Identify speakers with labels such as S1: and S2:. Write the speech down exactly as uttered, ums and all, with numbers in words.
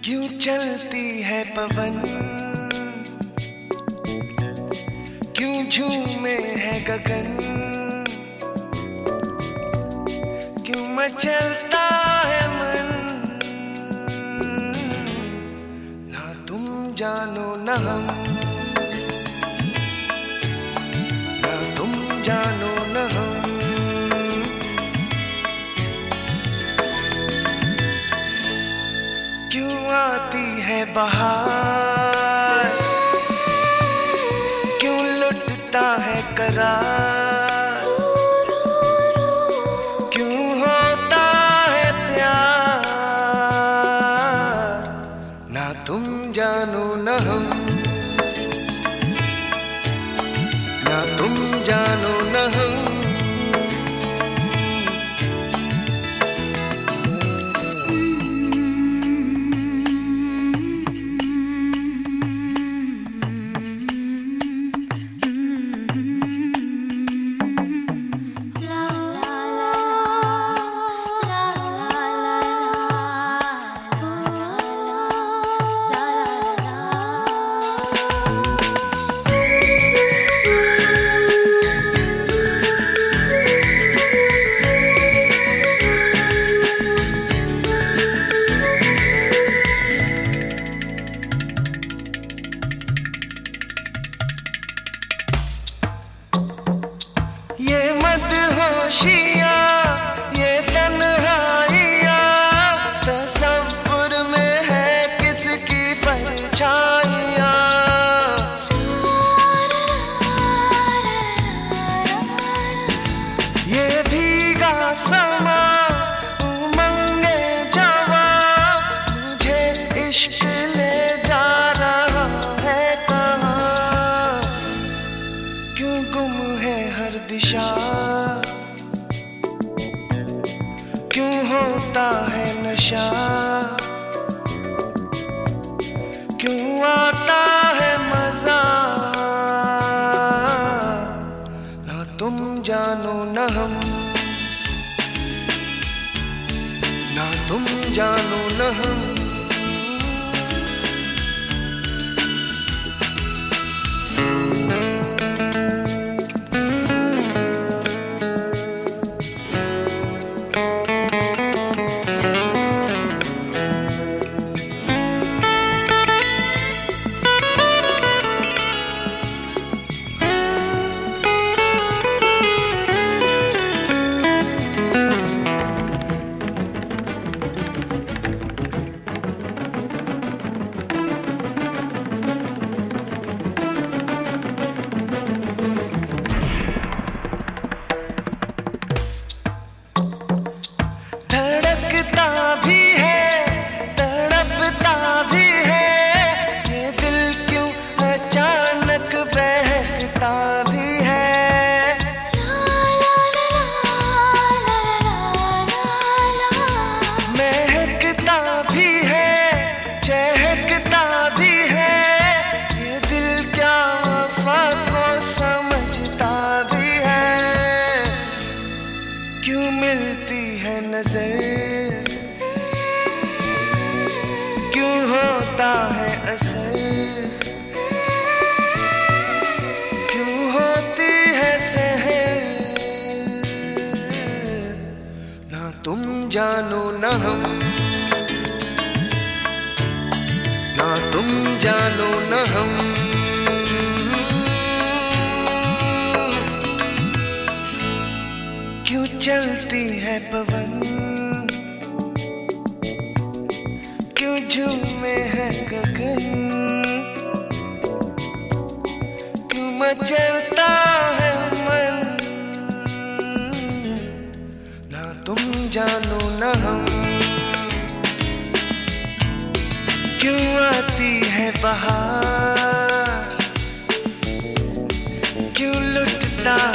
S1: क्यों चलती है पवन, क्यों झूमे है गगन, क्यों मचलता है मन। ना तुम जानो न हम, ना तुम जानो न हम। क्यों आती है बहार, क्यों लुटता है करार, क्यों होता है प्यार। ना तुम जानो न हम, ना तुम जानो न हम। ये मदहोशियाँ, ये तन्हाइयाँ, तसव्वुर में है किसकी परछाइयाँ। ये भीगा समा, उमंगे जवां, मुझे इश्क ले जा रहा है कहाँ। क्यों गुम है हर दिशा, क्यों होता है नशा, क्यों आता है मजा। ना तुम जानो न हम, ना तुम जानो न हम। क्यों मिलती है नजर, क्यों होता है असर, क्यों होती है सहर। ना तुम जानो न हम, ना तुम जानो न हम। क्यों चलती है पवन, क्यों झूमे है गगन, क्यों मचलता है मन। ना तुम जानो न हम, क्यों आती है बहार, क्यों लुटता